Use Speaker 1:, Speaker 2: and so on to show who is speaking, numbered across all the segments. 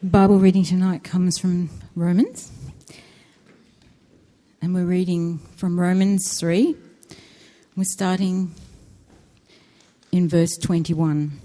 Speaker 1: Bible reading tonight comes from Romans, and we're reading from Romans 3. We're starting in verse 21.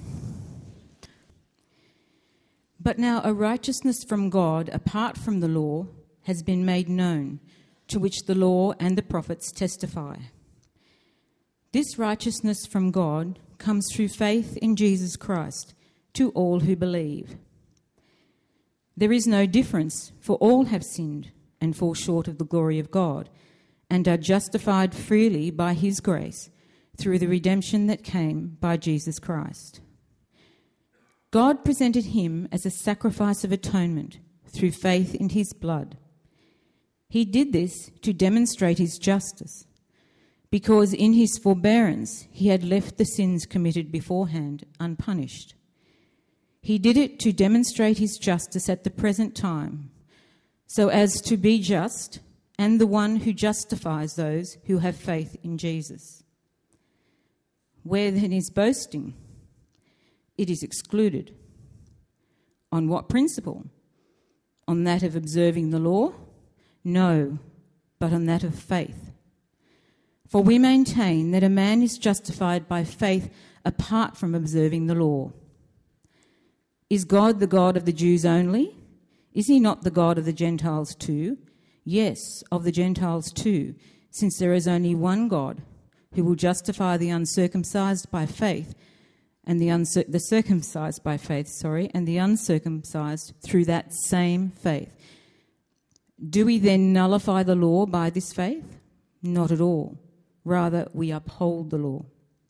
Speaker 1: But now a righteousness from God apart from the law has been made known, to which the law and the prophets testify. This righteousness from God comes through faith in Jesus Christ to all who believe. There is no difference, for all have sinned and fall short of the glory of God, and are justified freely by his grace through the redemption that came by Jesus Christ. God presented him as a sacrifice of atonement through faith in his blood. He did this to demonstrate his justice, because in his forbearance he had left the sins committed beforehand unpunished. He did it to demonstrate his justice at the present time, so as to be just and the one who justifies those who have faith in Jesus. Where then is boasting? It is excluded. On what principle? On that of observing the law? No, but on that of faith. For we maintain that a man is justified by faith apart from observing the law. Is God the God of the Jews only? Is he not the God of the Gentiles too? Yes, of the Gentiles too, since there is only one God who will justify the uncircumcised by faith and the circumcised by faith, and the uncircumcised through that same faith. Do we then nullify the law by this faith? Not at all. Rather, we uphold the law.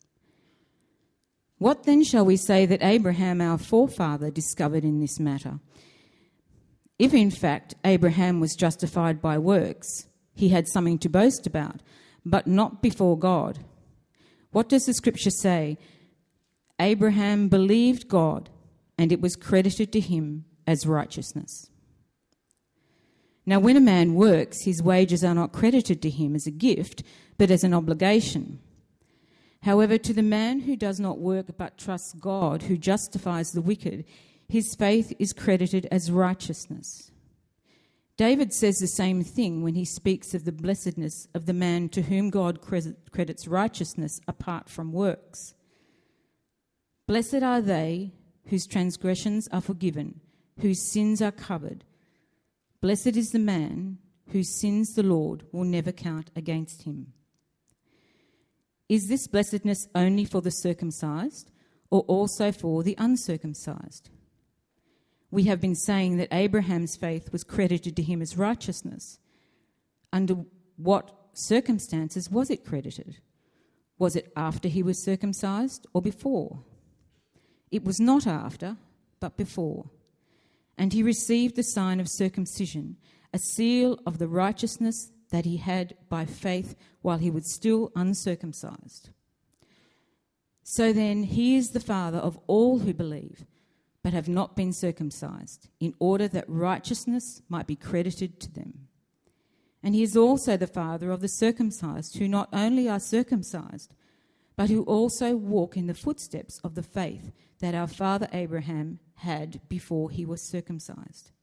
Speaker 1: What then shall we say that Abraham, our forefather, discovered in this matter? If in fact Abraham was justified by works, he had something to boast about, but not before God. What does the scripture say? Abraham believed God, and it was credited to him as righteousness. Now when a man works, his wages are not credited to him as a gift, but as an obligation. However, to the man who does not work but trusts God, who justifies the wicked, his faith is credited as righteousness. David says the same thing when he speaks of the blessedness of the man to whom God credits righteousness apart from works. Blessed are they whose transgressions are forgiven, whose sins are covered. Blessed is the man whose sins the Lord will never count against him. Is this blessedness only for the circumcised, or also for the uncircumcised? We have been saying that Abraham's faith was credited to him as righteousness. Under what circumstances was it credited? Was it after he was circumcised or before? It was not after, but before. And he received the sign of circumcision, a seal of the righteousness that he had by faith while he was still uncircumcised. So then he is the father of all who believe, but have not been circumcised, in order that righteousness might be credited to them. And he is also the father of the circumcised, who not only are circumcised, but who also walk in the footsteps of the faith that our father Abraham had before he was circumcised.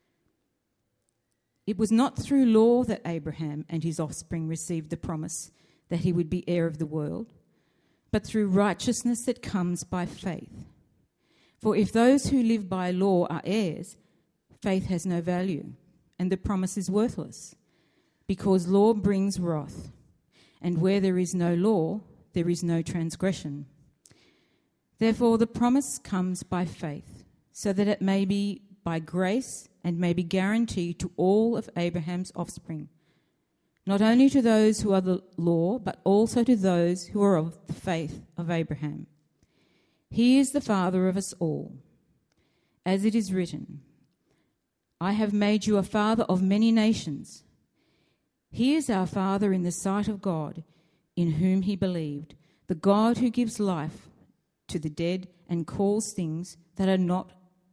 Speaker 1: It was not through law that Abraham and his offspring received the promise that he would be heir of the world, but through righteousness that comes by faith. For if those who live by law are heirs, faith has no value, and the promise is worthless, because law brings wrath, and where there is no law, there is no transgression. Therefore the promise comes by faith, so that it may be by grace and may be guaranteed to all of Abraham's offspring, not only to those who are the law, but also to those who are of the faith of Abraham. He is the father of us all. As it is written, I have made you a father of many nations. He is our father in the sight of God, in whom he believed, the God who gives life to the dead and calls things that are not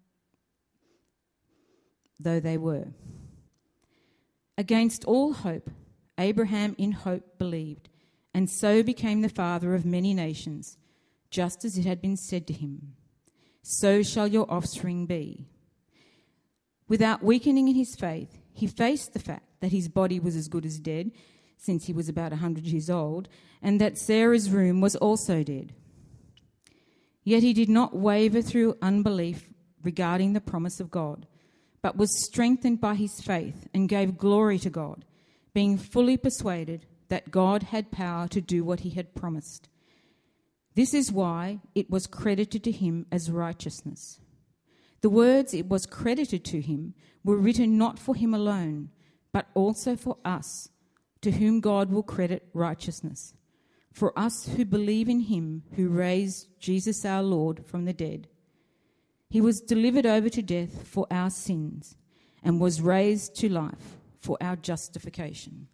Speaker 1: though they were. Against all hope, Abraham in hope believed, and so became the father of many nations, just as it had been said to him, so shall your offspring be. Without weakening in his faith, he faced the fact that his body was as good as dead, since he was about 100 years old, and that Sarah's womb was also dead. Yet he did not waver through unbelief regarding the promise of God, but was strengthened by his faith and gave glory to God, being fully persuaded that God had power to do what he had promised. This is why it was credited to him as righteousness. The words "it was credited to him" were written not for him alone, but also for us, to whom God will credit righteousness, for us who believe in him who raised Jesus our Lord from the dead. He was delivered over to death for our sins and was raised to life for our justification.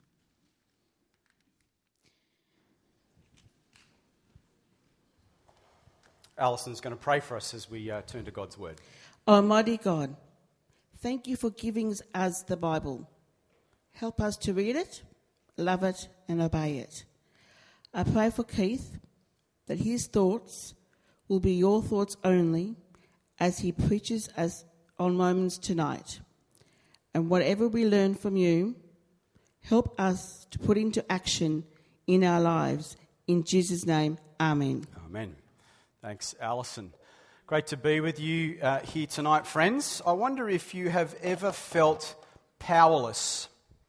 Speaker 2: Alison's going to pray for us as we turn to God's Word.
Speaker 3: Almighty God, thank you for giving us the Bible. Help us to read it, love it, and obey it. I pray for Keith that his thoughts will be your thoughts only as he preaches us on Romans tonight. And whatever we learn from you, help us to put into action in our lives. In Jesus' name, amen.
Speaker 2: Amen. Thanks, Alison. Great to be with you here tonight, friends. I wonder if you have ever felt powerless.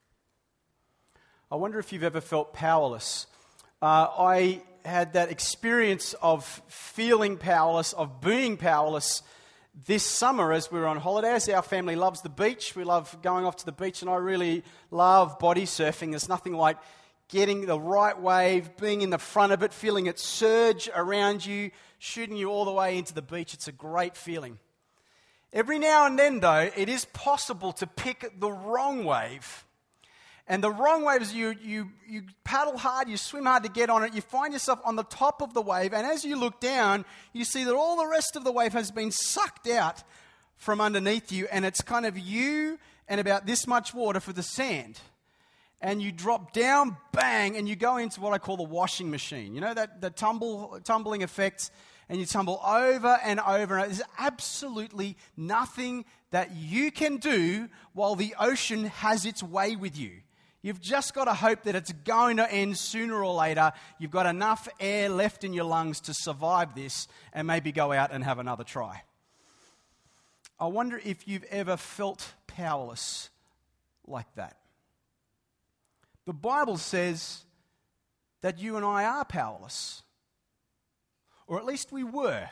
Speaker 2: I wonder if you've ever felt powerless. I had that experience of feeling powerless, of being powerless this summer as we were on holidays. Our family loves the beach. We love going off to the beach, and I really love body surfing. There's nothing like getting the right wave, being in the front of it, feeling it surge around you, shooting you all the way into the beach. It's a great feeling. Every now and then, though, it is possible to pick the wrong wave. And the wrong wave is you paddle hard, you swim hard to get on it, you find yourself on the top of the wave, and as you look down, you see that all the rest of the wave has been sucked out from underneath you, and it's kind of you and about this much water for the sand. And you drop down, bang, and you go into what I call the washing machine. You know, the tumbling effect, and you tumble over and over. And there's absolutely nothing that you can do while the ocean has its way with you. You've just got to hope that it's going to end sooner or later. You've got enough air left in your lungs to survive this and maybe go out and have another try. I wonder if you've ever felt powerless like that. The Bible says that you and I are powerless, or at least we were.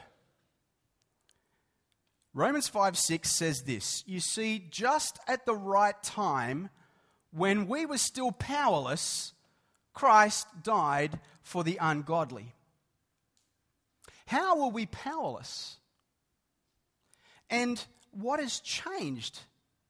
Speaker 2: Romans 5:6 says this, "You see, just at the right time, when we were still powerless, Christ died for the ungodly." How were we powerless? And what has changed?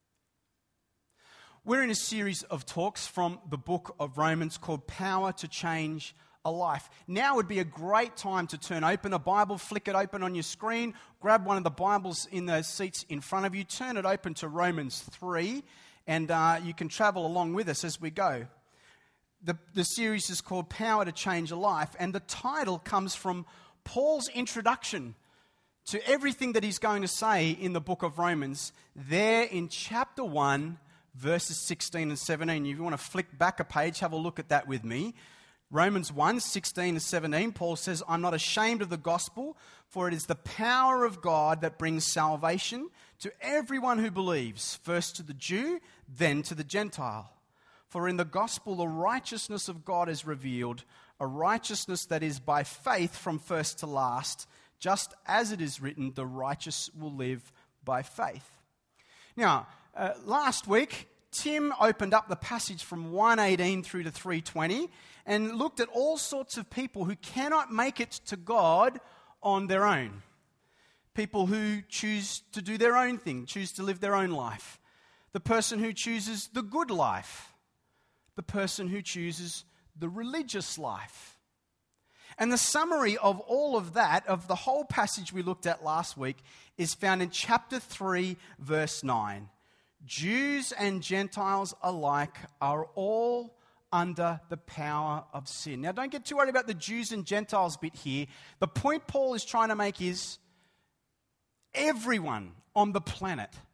Speaker 2: We're in a series of talks from the book of Romans called Power to Change a Life. Now would be a great time to turn open a Bible, flick it open on your screen, grab one of the Bibles in the seats in front of you, turn it open to Romans 3, and you can travel along with us as we go. The series is called Power to Change a Life, and the title comes from Paul's introduction to everything that he's going to say in the book of Romans, there in chapter 1, verses 16 and 17. If you want to flick back a page, have a look at that with me. Romans 1, 16 and 17, Paul says, "I'm not ashamed of the gospel, for it is the power of God that brings salvation to everyone who believes, first to the Jew, then to the Gentile. For in the gospel the righteousness of God is revealed, a righteousness that is by faith from first to last, just as it is written, the righteous will live by faith." Now, last week, Tim opened up the passage from 1:18 through to 3:20 and looked at all sorts of people who cannot make it to God on their own. People who choose to do their own thing, choose to live their own life. The person who chooses the good life. The person who chooses the religious life. And the summary of all of that, of the whole passage we looked at last week, is found in chapter 3, verse 9. Jews and Gentiles alike are all under the power of sin. Now, don't get too worried about the Jews and Gentiles bit here. The point Paul is trying to make is everyone on the planet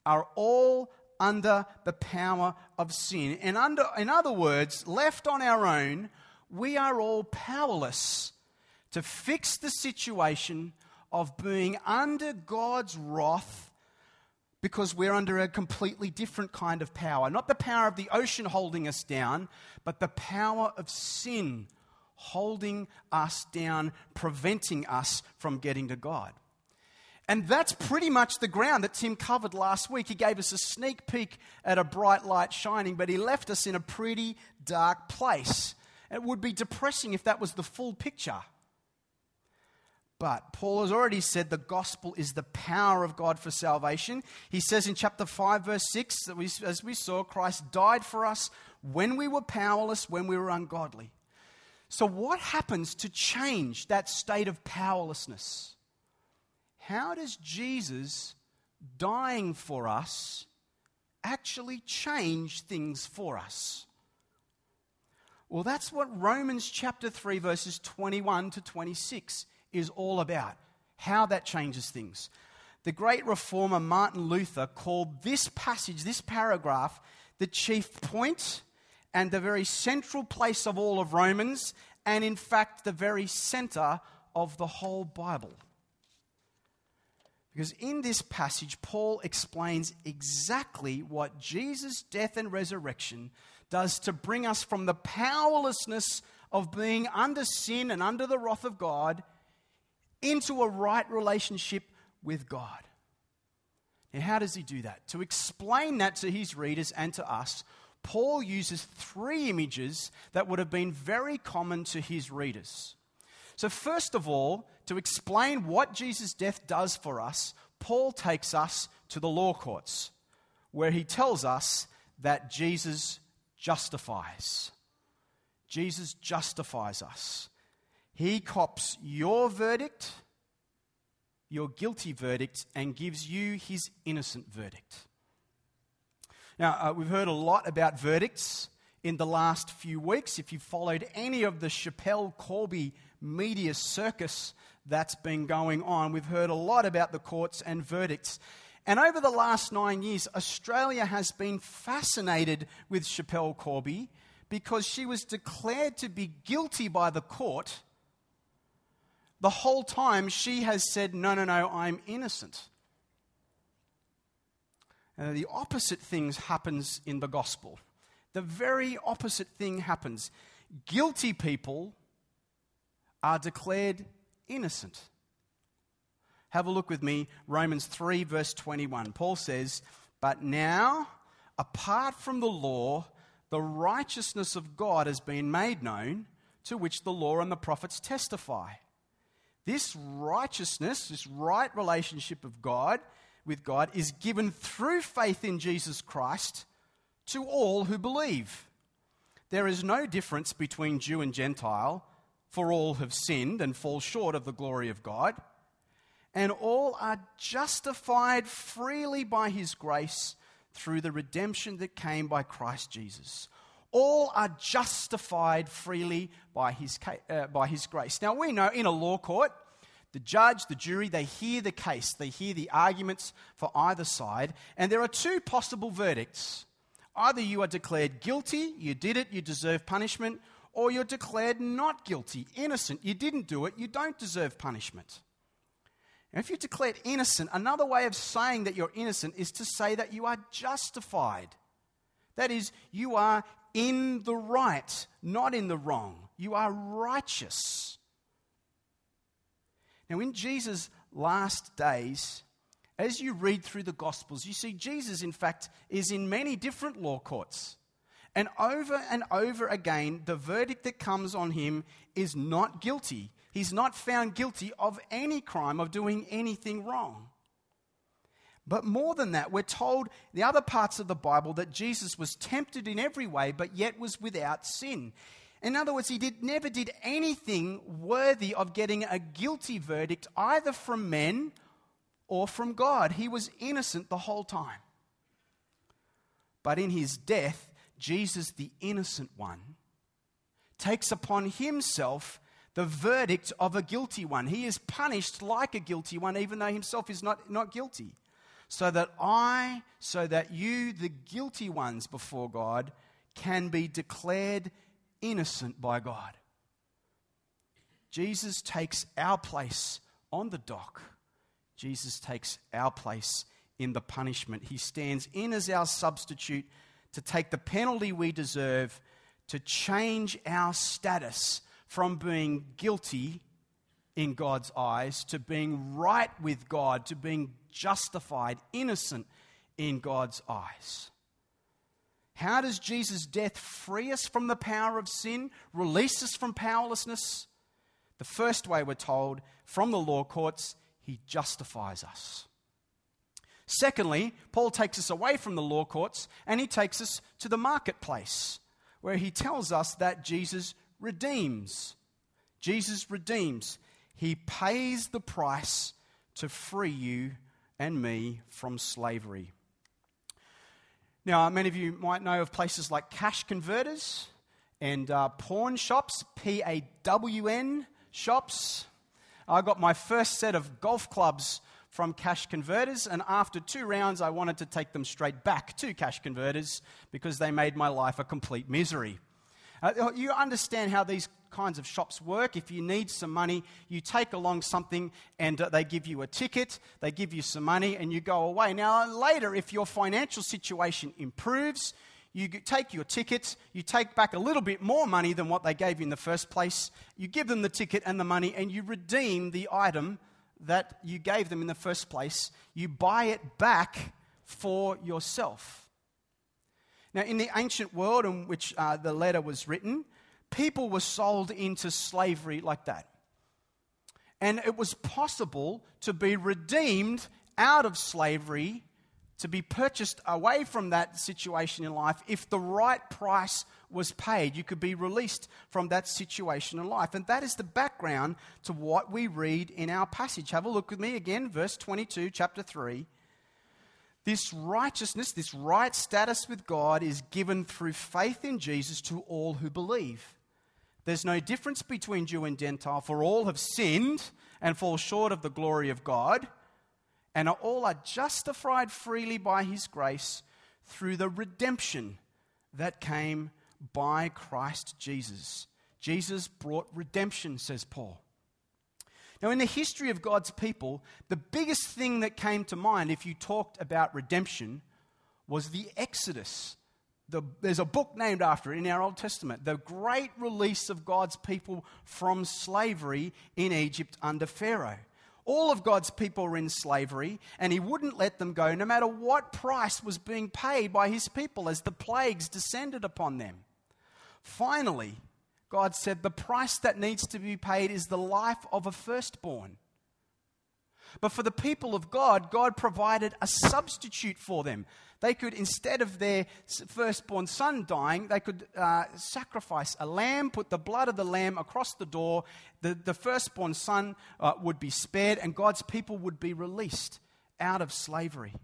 Speaker 2: are all under the power of sin. And in other words, left on our own, we are all powerless to fix the situation of being under God's wrath, because we're under a completely different kind of power. Not the power of the ocean holding us down, but the power of sin holding us down, preventing us from getting to God. And that's pretty much the ground that Tim covered last week. He gave us a sneak peek at a bright light shining, but he left us in a pretty dark place. It would be depressing if that was the full picture. But Paul has already said the gospel is the power of God for salvation. He says in chapter 5, verse 6, that as we saw, Christ died for us when we were powerless, when we were ungodly. So what happens to change that state of powerlessness? How does Jesus dying for us actually change things for us? Well, that's what Romans chapter 3, verses 21 to 26 is all about, how that changes things. The great reformer Martin Luther called this passage, this paragraph, the chief point and the very central place of all of Romans, and in fact the very center of the whole Bible. Because in this passage, Paul explains exactly what Jesus' death and resurrection does to bring us from the powerlessness of being under sin and under the wrath of God into a right relationship with God. And how does he do that? To explain that to his readers and to us, Paul uses three images that would have been very common to his readers. So first of all, to explain what Jesus' death does for us, Paul takes us to the law courts, where he tells us that Jesus justifies. Jesus justifies us. He cops your verdict, your guilty verdict, and gives you his innocent verdict. Now, we've heard a lot about verdicts in the last few weeks. If you've followed any of the Schapelle Corby media circus that's been going on, we've heard a lot about the courts and verdicts. And over the last 9 years, Australia has been fascinated with Schapelle Corby because she was declared to be guilty by the court. The whole time she has said, no, I'm innocent. The opposite thing happens in the gospel. The very opposite thing happens. Guilty people are declared innocent. Have a look with me, Romans 3, verse 21. Paul says, "But now, apart from the law, the righteousness of God has been made known, to which the law and the prophets testify." This righteousness, this right relationship with God, is given through faith in Jesus Christ to all who believe. There is no difference between Jew and Gentile, for all have sinned and fall short of the glory of God, and all are justified freely by his grace through the redemption that came by Christ Jesus. All are justified freely by his grace. Now, we know in a law court, the judge, the jury, they hear the case. They hear the arguments for either side. And there are two possible verdicts. Either you are declared guilty, you did it, you deserve punishment, or you're declared not guilty, innocent. You didn't do it, you don't deserve punishment. Now, if you're declared innocent, another way of saying that you're innocent is to say that you are justified. That is, you are in the right, not in the wrong. You are righteous. Now, in Jesus' last days, as you read through the Gospels, you see Jesus, in fact, is in many different law courts. And over again, the verdict that comes on him is not guilty. He's not found guilty of any crime, of doing anything wrong. But more than that, we're told in the other parts of the Bible that Jesus was tempted in every way, but yet was without sin. In other words, he never did anything worthy of getting a guilty verdict, either from men or from God. He was innocent the whole time. But in his death, Jesus, the innocent one, takes upon himself the verdict of a guilty one. He is punished like a guilty one, even though himself is not guilty. so that you, the guilty ones before God, can be declared innocent by God. Jesus takes our place on the dock. Jesus takes our place in the punishment. He stands in as our substitute to take the penalty we deserve, to change our status from being guilty in God's eyes to being right with God, to being justified, innocent in God's eyes. How does Jesus' death free us from the power of sin, release us from powerlessness? The first way, we're told, from the law courts, he justifies us. Secondly, Paul takes us away from the law courts and he takes us to the marketplace, where he tells us that Jesus redeems. Jesus redeems. He pays the price to free you and me from slavery. Now, many of you might know of places like cash converters and pawn shops, PAWN shops. I got my first set of golf clubs from cash converters, and after 2 rounds, I wanted to take them straight back to cash converters because they made my life a complete misery. You understand how these kinds of shops work. If you need some money, you take along something and they give you a ticket, they give you some money and you go away. Now later, if your financial situation improves, you take your ticket, you take back a little bit more money than what they gave you in the first place, you give them the ticket and the money and you redeem the item that you gave them in the first place. You buy it back for yourself. Now, in the ancient world in which the letter was written, people were sold into slavery like that. And it was possible to be redeemed out of slavery, to be purchased away from that situation in life if the right price was paid. You could be released from that situation in life. And that is the background to what we read in our passage. Have a look with me again, verse 22, chapter 3. This righteousness, this right status with God is given through faith in Jesus to all who believe. There's no difference between Jew and Gentile, for all have sinned and fall short of the glory of God, and all are justified freely by his grace through the redemption that came by Christ Jesus. Jesus brought redemption, says Paul. Now, in the history of God's people, the biggest thing that came to mind if you talked about redemption was the Exodus. There's a book named after it in our Old Testament, the great release of God's people from slavery in Egypt under Pharaoh. All of God's people were in slavery, and he wouldn't let them go no matter what price was being paid by his people as the plagues descended upon them. Finally, God said the price that needs to be paid is the life of a firstborn. But for the people of God, God provided a substitute for them. They could, instead of their firstborn son dying, they could sacrifice a lamb, put the blood of the lamb across the door. The firstborn son would be spared, and God's people would be released out of slavery.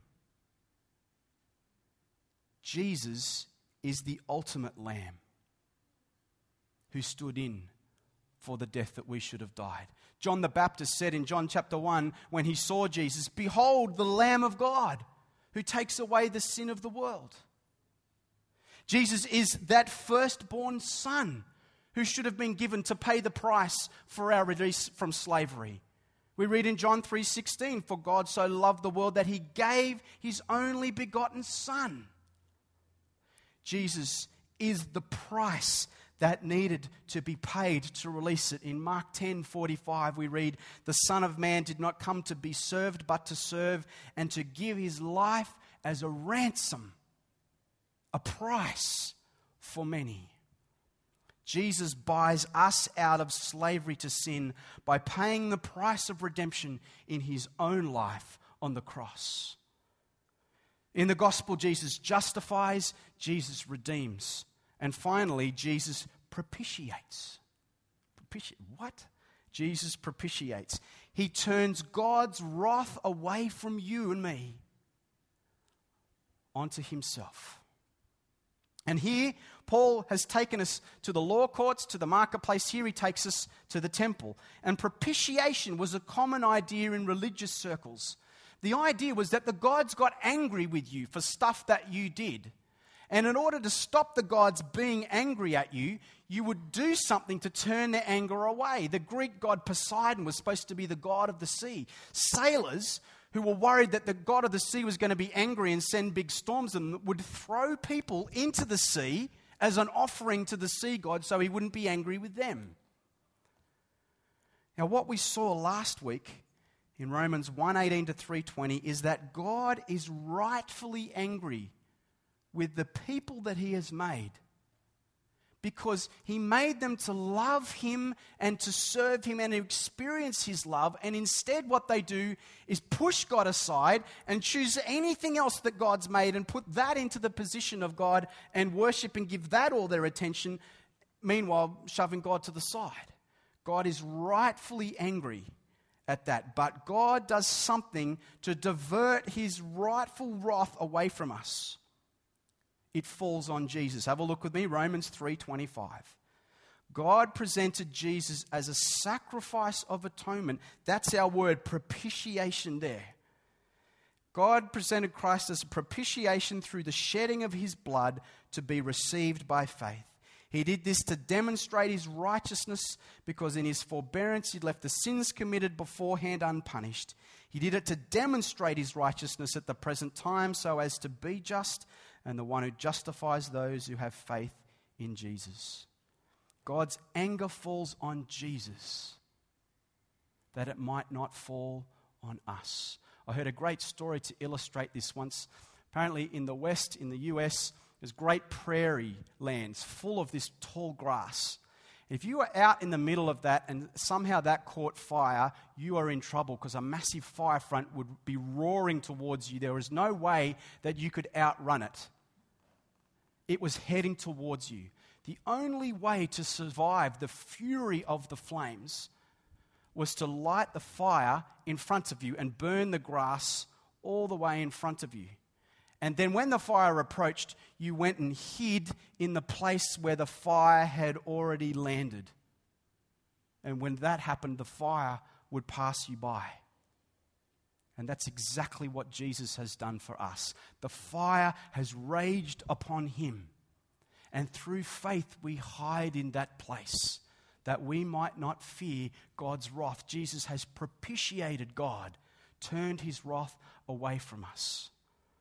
Speaker 2: Jesus is the ultimate lamb who stood in for the death that we should have died. John the Baptist said in John chapter 1, when he saw Jesus, "Behold the Lamb of God who takes away the sin of the world." Jesus is that firstborn son who should have been given to pay the price for our release from slavery. We read in John 3:16, "For God so loved the world that he gave his only begotten Son." Jesus is the price that needed to be paid to release it. In Mark 10:45 we read, "The Son of Man did not come to be served, but to serve and to give his life as a ransom," a price for many. Jesus buys us out of slavery to sin by paying the price of redemption in his own life on the cross. In the gospel, Jesus justifies, Jesus redeems. And finally, Jesus propitiates. What? Jesus propitiates. He turns God's wrath away from you and me onto himself. And here, Paul has taken us to the law courts, to the marketplace. Here he takes us to the temple. And propitiation was a common idea in religious circles. The idea was that the gods got angry with you for stuff that you did. And in order to stop the gods being angry at you, you would do something to turn their anger away. The Greek god Poseidon was supposed to be the god of the sea. Sailors who were worried that the god of the sea was going to be angry and send big storms and would throw people into the sea as an offering to the sea god so he wouldn't be angry with them. Now, what we saw last week in Romans 1:18 to 3:20 is that God is rightfully angry with the people that he has made because he made them to love him and to serve him and to experience his love, and instead what they do is push God aside and choose anything else that God's made and put that into the position of God and worship and give that all their attention, meanwhile shoving God to the side. God is rightfully angry at that, but God does something to divert his rightful wrath away from us. It falls on Jesus. Have a look with me, Romans 3:25. God presented Jesus as a sacrifice of atonement. That's our word, propitiation there. God presented Christ as a propitiation through the shedding of his blood to be received by faith. He did this to demonstrate his righteousness because in his forbearance he'd left the sins committed beforehand unpunished. He did it to demonstrate his righteousness at the present time so as to be just and the one who justifies those who have faith in Jesus. God's anger falls on Jesus that it might not fall on us. I heard a great story to illustrate this once. Apparently in the West, in the US, there's great prairie lands full of this tall grass. If you are out in the middle of that and somehow that caught fire, you are in trouble because a massive fire front would be roaring towards you. There was no way that you could outrun it. It was heading towards you. The only way to survive the fury of the flames was to light the fire in front of you and burn the grass all the way in front of you. And then when the fire approached, you went and hid in the place where the fire had already landed. And when that happened, the fire would pass you by. And that's exactly what Jesus has done for us. The fire has raged upon him. And through faith we hide in that place that we might not fear God's wrath. Jesus has propitiated God, turned his wrath away from us.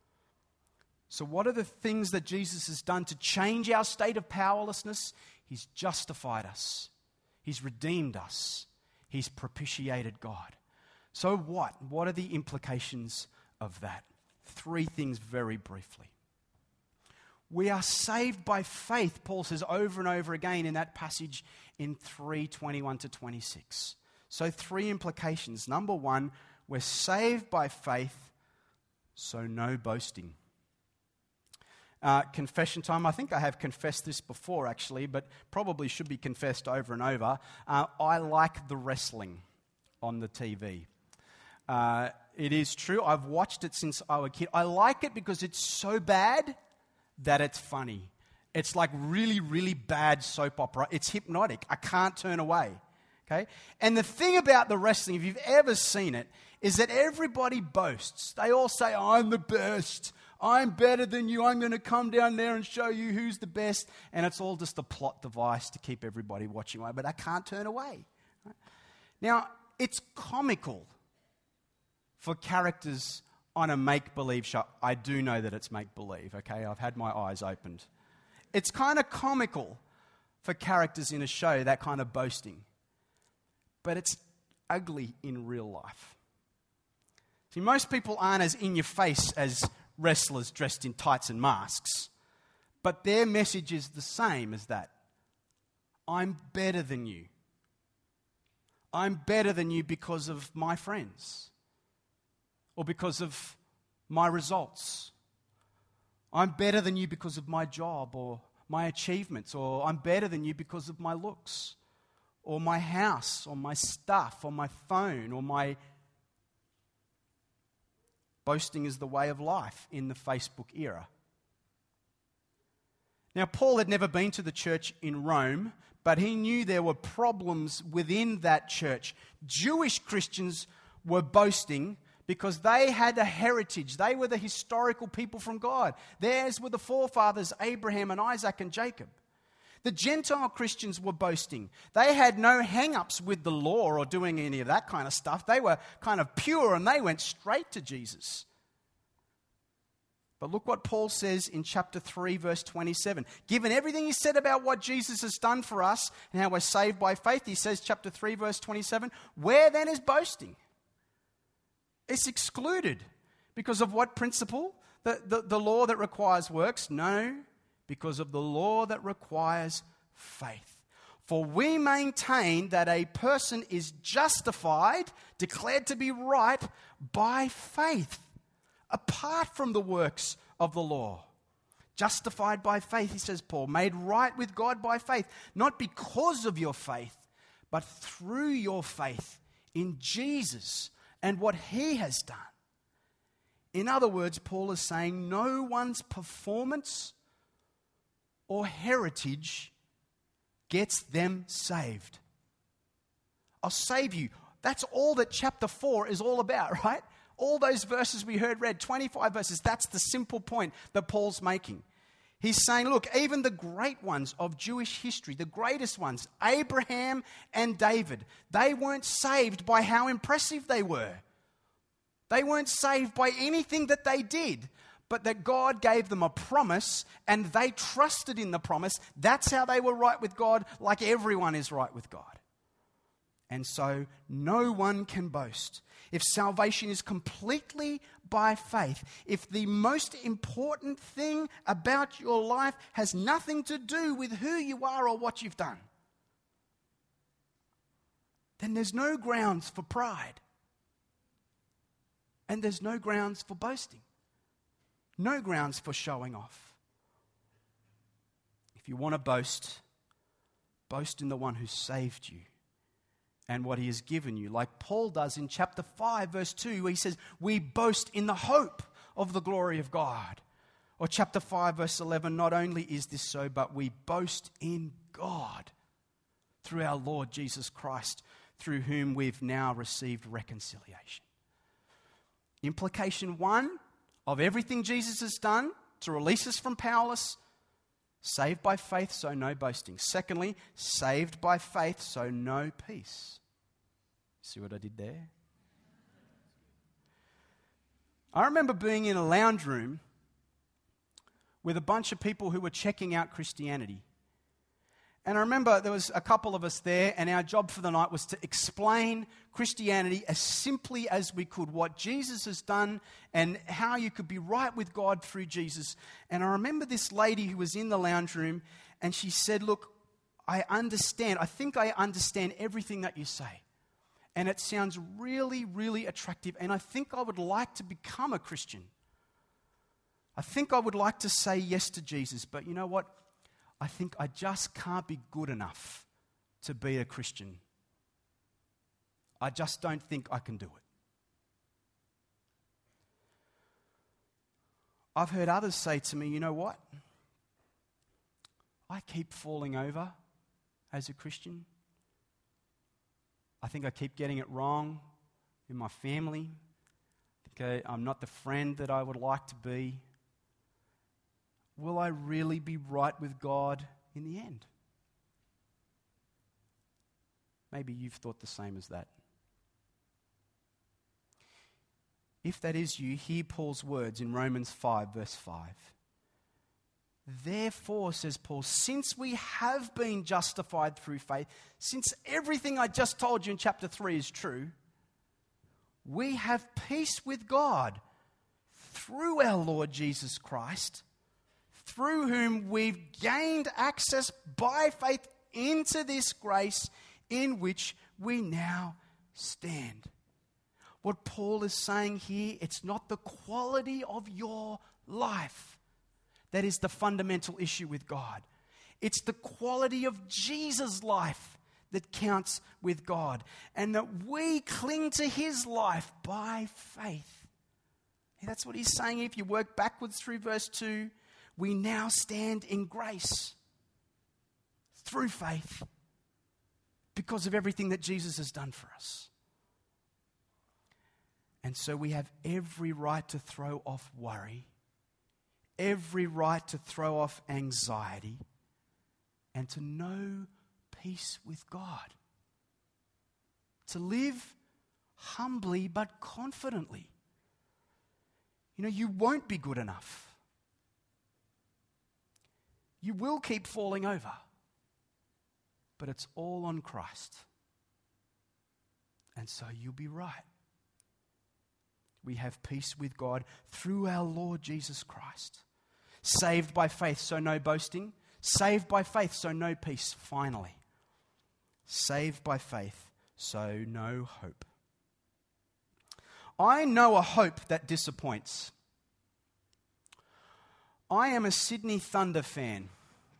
Speaker 2: So what are the things that Jesus has done to change our state of powerlessness? He's justified us. He's redeemed us. He's propitiated God. So what? What are the implications of that? 3 things very briefly. We are saved by faith, Paul says over and over again in that passage in 3:21 to 26. So 3 implications. Number 1, we're saved by faith, so no boasting. Confession time. I think I have confessed this before actually, but probably should be confessed over and over. I like the wrestling on the TV. It is true. I've watched it since I was a kid. I like it because it's so bad that it's funny. It's like really, really bad soap opera. It's hypnotic. I can't turn away. Okay? And the thing about the wrestling, if you've ever seen it, is that everybody boasts. They all say, I'm the best. I'm better than you. I'm going to come down there and show you who's the best. And it's all just a plot device to keep everybody watching away. But I can't turn away. Right? Now, it's comical for characters on a make-believe show. I do know that it's make-believe, okay? I've had my eyes opened. It's kind of comical for characters in a show, that kind of boasting. But it's ugly in real life. See, most people aren't as in-your-face as wrestlers dressed in tights and masks, but their message is the same as that. I'm better than you. I'm better than you because of my friends or because of my results. I'm better than you because of my job or my achievements, or I'm better than you because of my looks or my house or my stuff or my phone or my... Boasting is the way of life in the Facebook era. Now, Paul had never been to the church in Rome, but he knew there were problems within that church. Jewish Christians were boasting because they had a heritage. They were the historical people from God. Theirs were the forefathers, Abraham and Isaac and Jacob. The Gentile Christians were boasting. They had no hang-ups with the law or doing any of that kind of stuff. They were kind of pure and they went straight to Jesus. But look what Paul says in chapter 3, verse 27. Given everything he said about what Jesus has done for us and how we're saved by faith, he says, chapter 3, verse 27, where then is boasting? It's excluded. Because of what principle? The law that requires works? No, because of the law that requires faith. For we maintain that a person is justified, declared to be right, by faith, apart from the works of the law. Justified by faith, he says, Paul, made right with God by faith, not because of your faith, but through your faith in Jesus and what he has done. In other words, Paul is saying no one's performance or heritage gets them saved. I'll save you. That's all that chapter 4 is all about, right? All those verses we heard read, 25 verses, that's the simple point that Paul's making. He's saying, look, even the great ones of Jewish history, the greatest ones, Abraham and David, they weren't saved by how impressive they were. They weren't saved by anything that they did, but that God gave them a promise and they trusted in the promise. That's how they were right with God, like everyone is right with God. And so no one can boast. If salvation is completely by faith, if the most important thing about your life has nothing to do with who you are or what you've done, then there's no grounds for pride. And there's no grounds for boasting. No grounds for showing off. If you want to boast, boast in the one who saved you and what he has given you. Like Paul does in chapter 5, verse 2, where he says, we boast in the hope of the glory of God. Or chapter 5, verse 11, not only is this so, but we boast in God through our Lord Jesus Christ, through whom we've now received reconciliation. Implication 1 of everything Jesus has done to release us from powerless, saved by faith, so no boasting. Secondly, saved by faith, so no peace. See what I did there? I remember being in a lounge room with a bunch of people who were checking out Christianity. And I remember there was a couple of us there, and our job for the night was to explain Christianity as simply as we could, what Jesus has done and how you could be right with God through Jesus. And I remember this lady who was in the lounge room, and she said, look, I think I understand everything that you say. And it sounds really, really attractive, and I think I would like to become a Christian. I think I would like to say yes to Jesus, but you know what? I think I just can't be good enough to be a Christian. I just don't think I can do it. I've heard others say to me, you know what? I keep falling over as a Christian. I think I keep getting it wrong in my family. I think I'm not the friend that I would like to be. Will I really be right with God in the end? Maybe you've thought the same as that. If that is you, hear Paul's words in Romans 5, verse 5. Therefore, says Paul, since we have been justified through faith, since everything I just told you in chapter 3 is true, we have peace with God through our Lord Jesus Christ, through whom we've gained access by faith into this grace in which we now stand. What Paul is saying here, it's not the quality of your life that is the fundamental issue with God. It's the quality of Jesus' life that counts with God, and that we cling to his life by faith. That's what he's saying. If you work backwards through verse 2, we now stand in grace through faith because of everything that Jesus has done for us. And so we have every right to throw off worry, every right to throw off anxiety, and to know peace with God. To live humbly but confidently. You know, you won't be good enough. You will keep falling over. But it's all on Christ. And so you'll be right. We have peace with God through our Lord Jesus Christ. Saved by faith, so no boasting. Saved by faith, so no peace, finally. Saved by faith, so no hope. I know a hope that disappoints. I am a Sydney Thunder fan.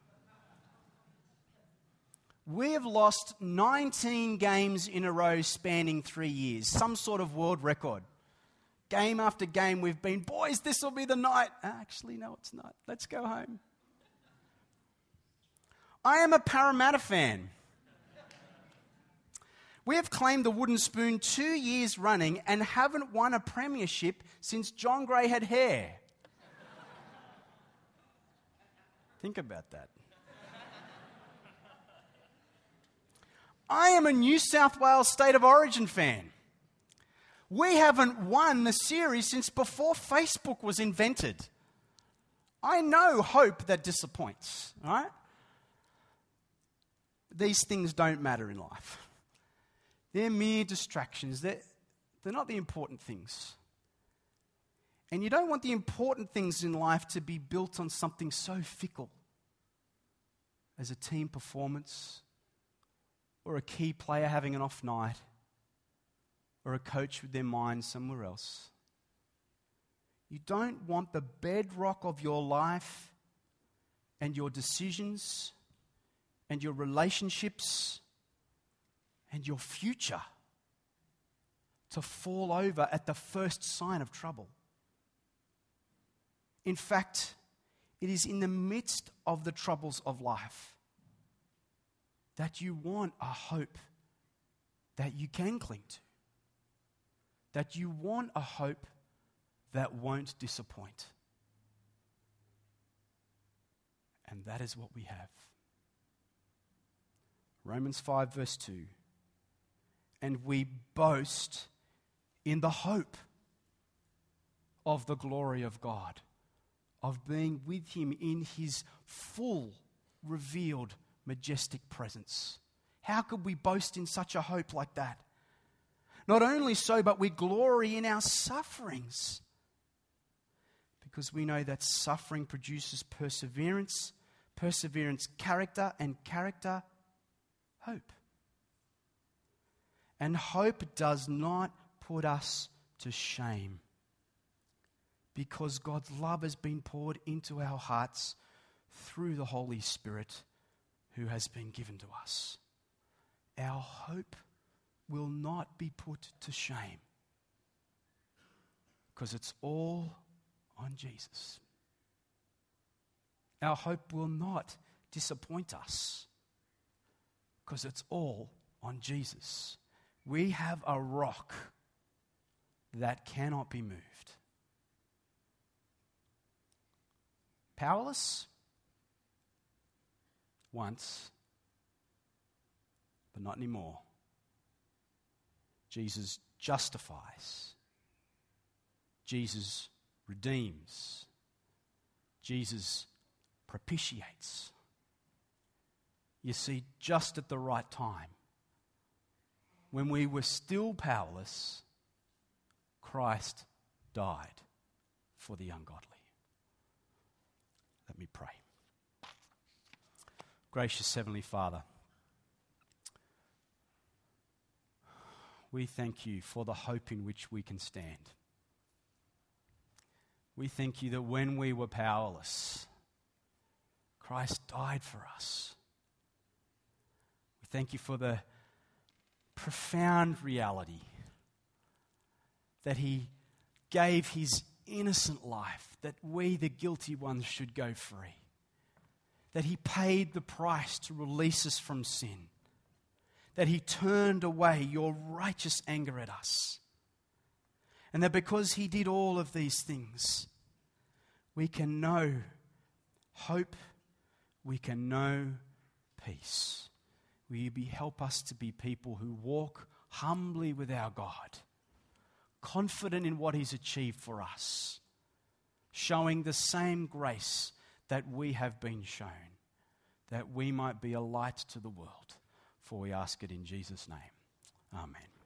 Speaker 2: We have lost 19 games in a row spanning 3 years, some sort of world record. Game after game we've been, boys, this will be the night. Actually, no, it's not. Let's go home. I am a Parramatta fan. We have claimed the wooden spoon 2 years running and haven't won a premiership since John Gray had hair. Think about that. I am a New South Wales State of Origin fan. We haven't won the series since before Facebook was invented. I know hope that disappoints, all right? These things don't matter in life. They're mere distractions. They're not the important things. And you don't want the important things in life to be built on something so fickle as a team performance, or a key player having an off night, or a coach with their mind somewhere else. You don't want the bedrock of your life and your decisions and your relationships and your future to fall over at the first sign of trouble. In fact, it is in the midst of the troubles of life that you want a hope that you can cling to. That you want a hope that won't disappoint. And that is what we have. Romans 5 verse 2. And we boast in the hope of the glory of God, of being with Him in His full, revealed, majestic presence. How could we boast in such a hope like that? Not only so, but we glory in our sufferings, because we know that suffering produces perseverance, perseverance character, and character hope. And hope does not put us to shame, because God's love has been poured into our hearts through the Holy Spirit who has been given to us. Our hope will not be put to shame, because it's all on Jesus. Our hope will not disappoint us, because it's all on Jesus. We have a rock that cannot be moved. Powerless? Once, but not anymore. Jesus justifies. Jesus redeems. Jesus propitiates. You see, just at the right time, when we were still powerless, Christ died for the ungodly. Let me pray. Gracious Heavenly Father, we thank You for the hope in which we can stand. We thank You that when we were powerless, Christ died for us. We thank You for the profound reality that He gave His innocent life, that we, the guilty ones, should go free. That He paid the price to release us from sin. That He turned away Your righteous anger at us. And that because he did all of these things, we can know hope, we can know peace. Will you help us to be people who walk humbly with our God, confident in what he's achieved for us, showing the same grace that we have been shown, that we might be a light to the world. For we ask it in Jesus' name. Amen.